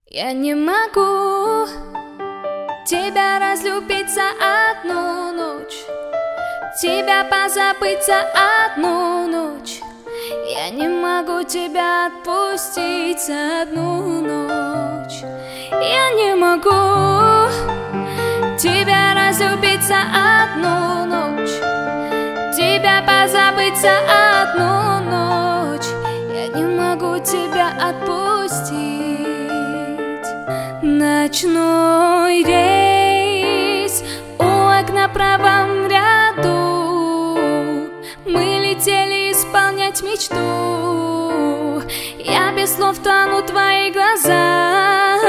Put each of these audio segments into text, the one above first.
Я не могу тебя разлюбить за одну ночь, тебя позабыть за одну ночь. Я не могу тебя отпустить за одну ночь. Я не могу тебя разлюбить за одну ночь, тебя позабыть за одну ночь. Я не могу тебя отпустить. Ночной рейс у окна в правом ряду, мы летели исполнять мечту. Я без слов тону в твоих глазах.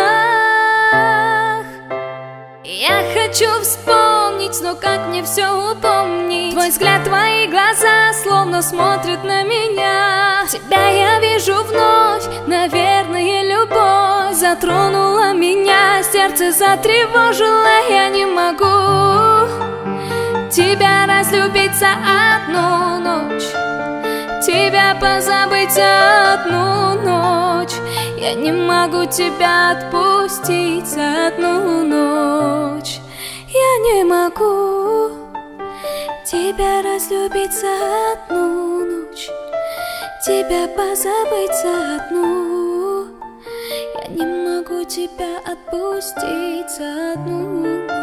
Я хочу вспомнить, но как мне все упомнить? Твой взгляд, твои глаза словно смотрят на меня. Тебя я вижу вновь, наверное, любовь затронула меня, сердце затревожило. Я не могу тебя разлюбить за одну ночь, тебя позабыть за одну ночь. Я не могу тебя отпустить за одну ночь. Я не могу тебя разлюбить за одну ночь, тебя позабыть за одну. Я не могу тебя отпустить за одну ночь.